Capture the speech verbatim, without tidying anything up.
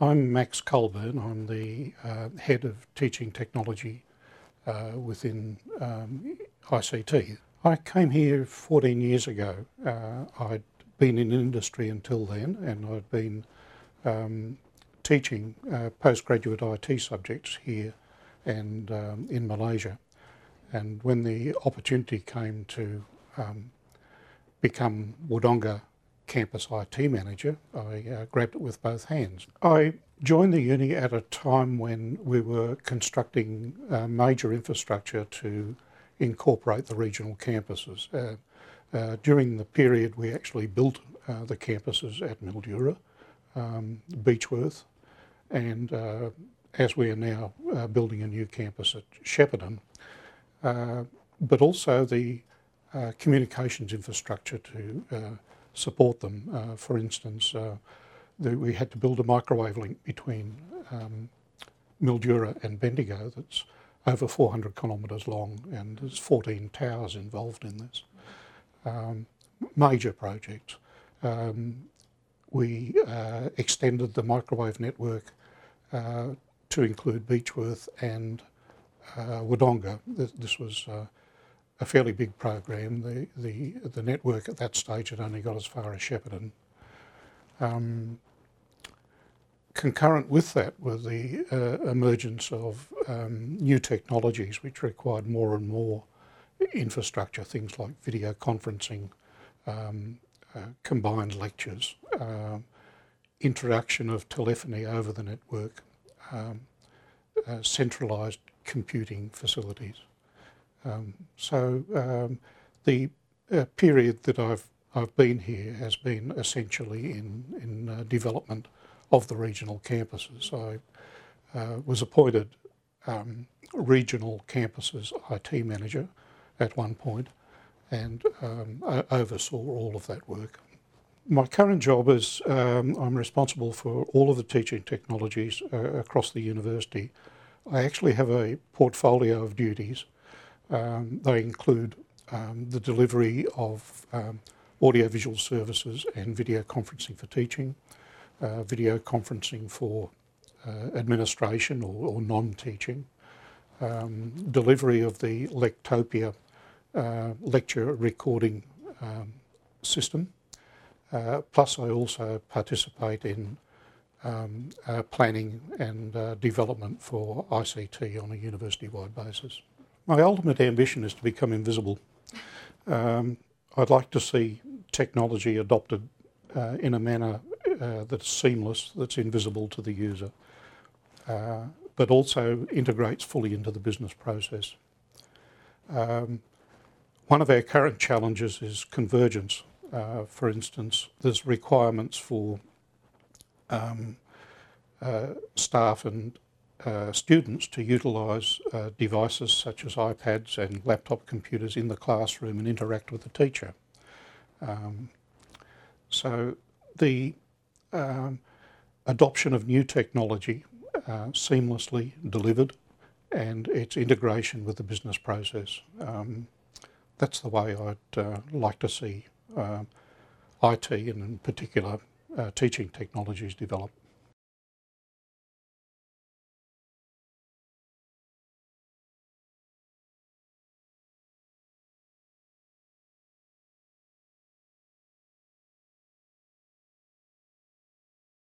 I'm Max Colburn. I'm the uh, head of teaching technology uh, within um, I C T. I came here fourteen years ago. Uh, I'd been in industry until then, and I'd been um, teaching uh, postgraduate I T subjects here and um, in Malaysia. And when the opportunity came to um, become Wodonga Campus I T Manager, I uh, grabbed it with both hands. I joined the uni at a time when we were constructing uh, major infrastructure to incorporate the regional campuses. Uh, uh, during the period we actually built uh, the campuses at Mildura, um, Beechworth, and uh, as we are now uh, building a new campus at Shepparton, uh, but also the uh, communications infrastructure to uh, support them. Uh, for instance, uh, the, we had to build a microwave link between um, Mildura and Bendigo that's over four hundred kilometres long, and there's fourteen towers involved in this. Um, major projects. Um, we uh, extended the microwave network uh, to include Beechworth and uh, Wodonga. This, this was uh, a fairly big program. The, the, the network at that stage had only got as far as Shepparton. Um, concurrent with that were the uh, emergence of um, new technologies which required more and more infrastructure, things like video conferencing, um, uh, combined lectures, uh, introduction of telephony over the network, um, uh, centralised computing facilities. Um, so um, the uh, period that I've I've been here has been essentially in in uh, development of the regional campuses. I uh, was appointed um, regional campuses I T manager at one point, and um, I oversaw all of that work. My current job is um, I'm responsible for all of the teaching technologies uh, across the university. I actually have a portfolio of duties. Um, they include um, the delivery of um, audiovisual services and video conferencing for teaching, uh, video conferencing for uh, administration or, or non-teaching, um, delivery of the Lectopia uh, lecture recording um, system, uh, plus I also participate in um, uh, planning and uh, development for I C T on a university-wide basis. My ultimate ambition is to become invisible. Um, I'd like to see technology adopted uh, in a manner uh, that's seamless, that's invisible to the user, uh, but also integrates fully into the business process. Um, one of our current challenges is convergence. Uh, for instance, there's requirements for um, uh, staff and Uh, students to utilise uh, devices such as iPads and laptop computers in the classroom and interact with the teacher. Um, so the um, adoption of new technology uh, seamlessly delivered and its integration with the business process. Um, that's the way I'd uh, like to see uh, I T and in particular uh, teaching technologies develop.